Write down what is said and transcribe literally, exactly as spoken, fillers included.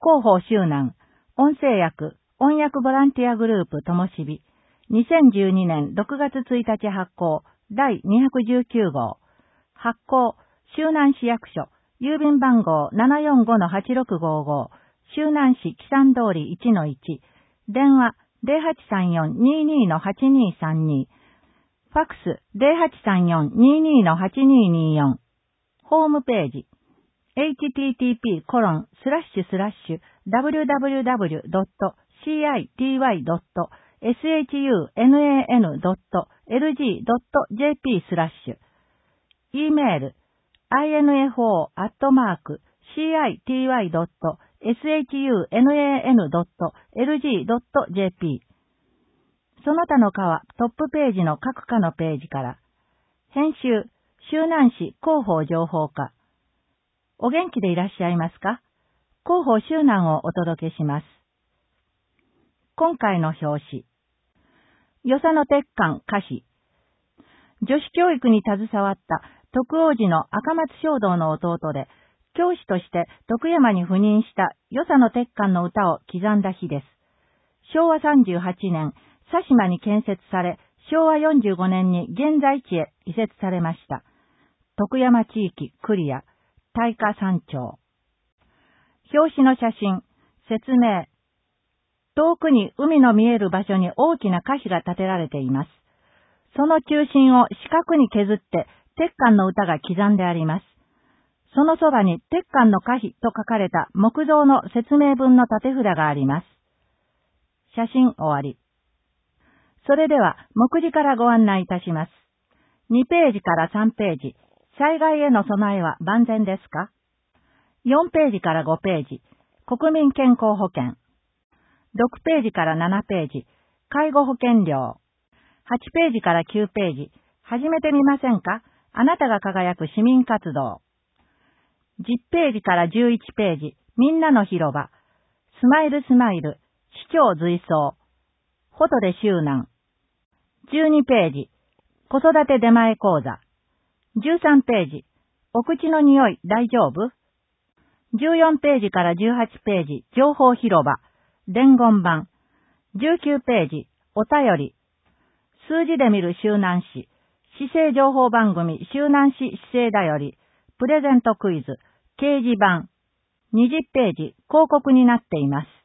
広報周南、音声訳、音訳ボランティアグループともしび、にせんじゅうにねんろくがつついたち発行、だいにひゃくじゅうきゅうごう。発行、周南市役所、郵便番号 ななよんごのはちろくごーごー、周南市木山通り いちのいち、電話 ゼロはちさんよんにーにーのはちにーさんに、ファックス ゼロはちさんよんにーにーのはちにーにーよん、ホームページ、エイチティーティーピーコロンスラッシュスラッシュダブリューダブリューダブリュードットシーアイティーワイドットエスエイチユーエヌエーエヌドットエルジードットジェーピースラッシュ、e メール アイエヌエフオー アットマーク シーアイティーワイドットエスエイチユーエヌエーエヌドットエルジードットジェーピー。その他の課はトップページの各課のページから。編集、周南市広報情報課。お元気でいらっしゃいますか？広報周南をお届けします。今回の表紙。与謝野鉄幹歌詞。女子教育に携わった徳王寺の赤松正道の弟で、教師として徳山に赴任した与謝野鉄幹の歌を刻んだ日です。しょうわさんじゅうはちねん、佐島に建設され、しょうわよんじゅうごねんに現在地へ移設されました。徳山地域クリア、大化山頂。表紙の写真、説明。遠くに海の見える場所に大きな歌碑が建てられています。その中心を四角に削って鉄幹の歌が刻んであります。そのそばに鉄幹の歌碑と書かれた木造の説明文の立て札があります。写真終わり。それでは目次からご案内いたします。にページからさんページ、災害への備えは万全ですか？よんページからごページ、国民健康保険。ろくページからななページ、介護保険料。はちページからきゅうページ、始めてみませんか？あなたが輝く市民活動。じゅっページからじゅういちページ、みんなの広場。スマイルスマイル、市長随走。フォトで周南。じゅうにページ、子育て出前講座。じゅうさんページ、お口の匂い大丈夫？じゅうよんページからじゅうはちページ、情報広場。伝言板。じゅうきゅうページ、お便り。数字で見る周南市。市政情報番組周南市市政だより。プレゼントクイズ。掲示板。にじゅっページ、広告になっています。